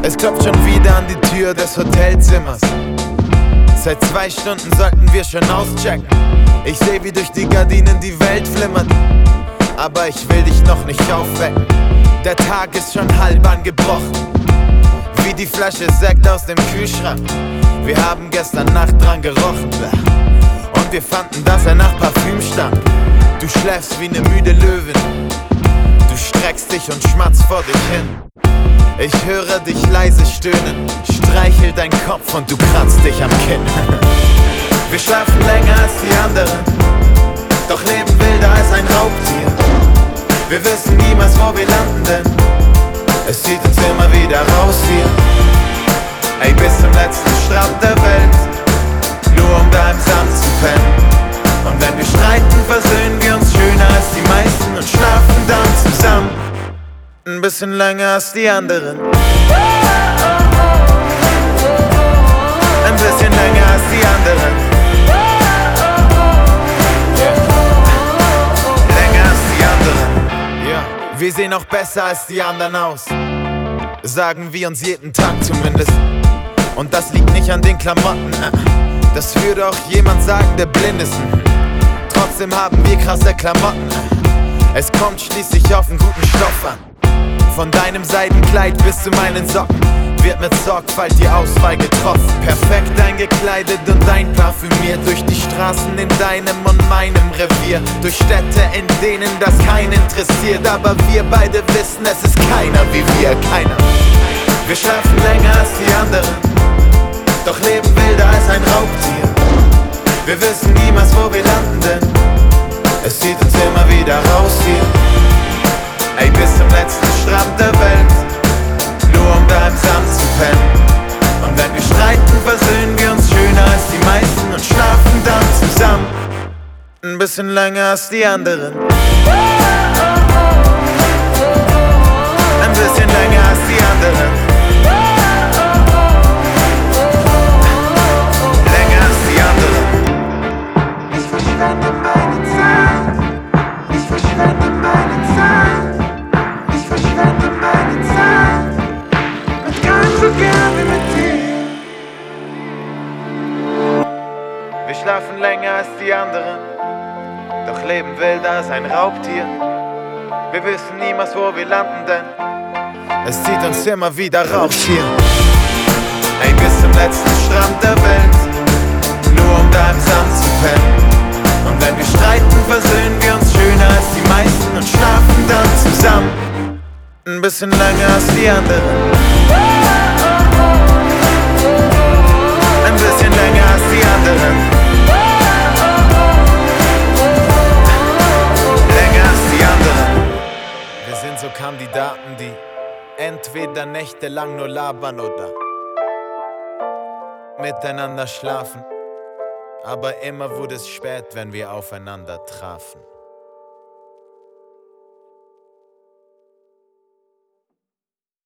Es klopft schon wieder an die Tür des Hotelzimmers. Seit 2 Stunden sollten wir schon auschecken. Ich seh, wie durch die Gardinen die Welt flimmert, aber ich will dich noch nicht aufwecken. Der Tag ist schon halb angebrochen, wie die Flasche Sekt aus dem Kühlschrank. Wir haben gestern Nacht dran gerochen, und wir fanden, dass er nach Parfüm stank. Du schläfst wie ne müde Löwin, du streckst dich und schmatzt vor dich hin. Ich höre dich leise stöhnen, streichel deinen Kopf und du kratzt dich am Kinn. Wir schlafen länger als die anderen, doch leben wilder als ein Raubtier. Wir wissen niemals, wo wir landen, denn es zieht uns immer wieder raus hier. Ey, bis zum letzten Strand der Welt, nur um da im Sand zu pennen. Und wenn wir streiten, versöhnen wir uns schöner als die meisten und schlafen dann zusammen ein bisschen länger als die anderen. Ein bisschen länger als die anderen. Länger als die anderen. Ja, wir sehen auch besser als die anderen aus, sagen wir uns jeden Tag zumindest. Und das liegt nicht an den Klamotten, das würde auch jemand sagen, der blind ist. Trotzdem haben wir krasse Klamotten. Es kommt schließlich auf einen guten Stoff an. Von deinem Seidenkleid bis zu meinen Socken wird mit Sorgfalt die Auswahl getroffen. Perfekt eingekleidet und einparfümiert, durch die Straßen in deinem und meinem Revier, durch Städte, in denen das keinen interessiert. Aber wir beide wissen, es ist keiner wie wir, keiner. Wir schlafen länger als die anderen, doch leben wilder als ein Raubtier. Wir wissen niemals, wo wir landen, denn es zieht uns immer wieder raus hier. Ey, bis zum letzten Strand der Welt, nur um da im Sand zu pennen. Und wenn wir streiten, versöhnen wir uns schöner als die meisten und schlafen dann zusammen ein bisschen länger als die anderen. Ein bisschen länger als die anderen. Länger als die anderen. Ich verschwende meine Zeit. Ich verschwende meine Zeit. Ich verschwende meine Zeit mit keinem so gern wie mit dir. Wir schlafen länger als die anderen, doch leben wilder als ein Raubtier. Wir wissen niemals, wo wir landen, denn es zieht uns immer wieder raus hier. Ey, bis zum letzten Strand der Welt, nur um da im Sand zu pennen. Und wenn wir streiten, versöhnen wir uns schöner als die meisten und schlafen dann zusammen ein bisschen länger als die anderen. Ein bisschen länger als die anderen. Länger als die anderen. Wir sind so Kandidaten, die entweder nächtelang nur labern oder miteinander schlafen. Aber immer wurde es spät, wenn wir aufeinander trafen.